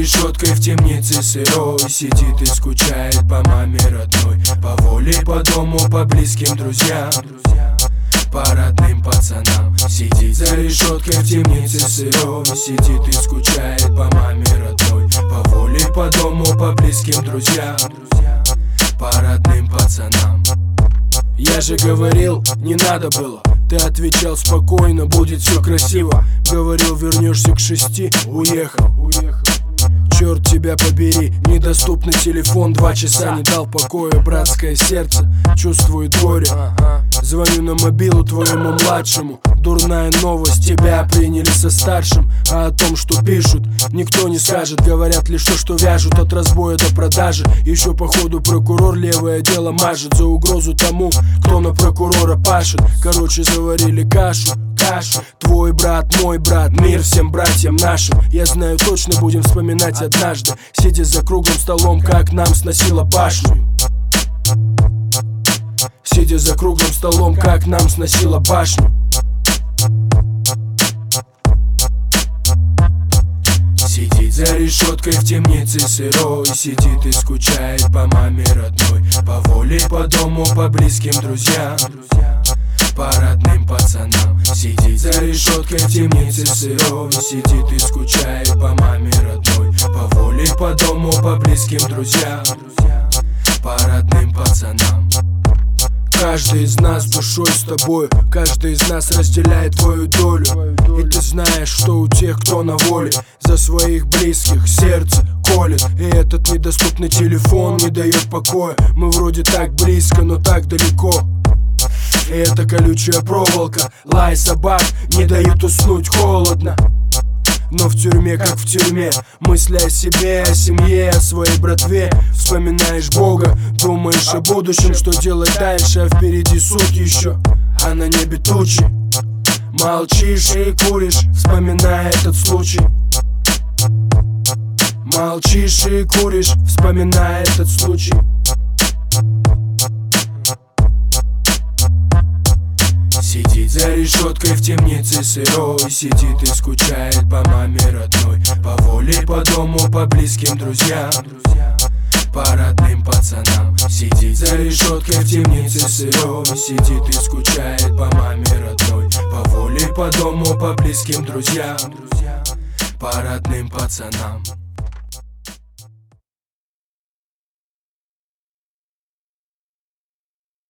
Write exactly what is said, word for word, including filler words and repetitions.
решеткой в темнице сырой, сидит и скучает по маме родной, по воле, по дому, по близким друзьям, по родным пацанам. Сидит за решеткой в темнице сырой, сидит и скучает по маме родной, по воле, по дому, по близким друзьям, по родным пацанам. Я же говорил, не надо было. Ты отвечал спокойно, будет все красиво. Говорил, вернешься к шести, уехал, уехал. Черт тебя побери, недоступный телефон, два часа не дал покоя. Братское сердце чувствует горе. Звоню на мобилу твоему младшему. Дурная новость, тебя приняли со старшим. А о том, что пишут, никто не скажет. Говорят лишь то, что вяжут от разбоя до продажи. Еще походу прокурор левое дело мажет за угрозу тому, кто на прокурора пашет. Короче, заварили кашу, кашу. Твой брат, мой брат, мир всем братьям нашим. Я знаю, точно будем вспоминать однажды, сидя за круглым столом, как нам сносило башню. Сидя за круглым столом, как нам сносило башню. Сидит за решеткой в темнице сырой, сидит и скучает по маме родной, по воле, по дому, по близким друзьям, по родным пацанам. Сидит за решеткой в темнице сырой, сидит и скучает по маме родной, по воле, по дому, по близким друзьям, по родным пацанам. Каждый из нас душой с тобой, каждый из нас разделяет твою долю. И ты знаешь, что у тех, кто на воле, за своих близких сердце колет. И этот недоступный телефон не дает покоя. Мы вроде так близко, но так далеко. И эта колючая проволока, лай собак не дают уснуть холодно. Но в тюрьме, как в тюрьме, мысли о себе, о семье, о своей братве. Вспоминаешь Бога, думаешь о будущем, что делать дальше, а впереди суд еще, а на небе тучи. Молчишь и куришь, вспоминая этот случай. Молчишь и куришь, вспоминая этот случай. Сидит за решеткой в темнице сырой, сидит и скучает по маме родной, по воле, по дому, по близким друзьям, по родным пацанам. Сидит за решеткой в темнице сырой, сидит и скучает по маме родной, по воле, по дому, по близким друзьям, по родным пацанам.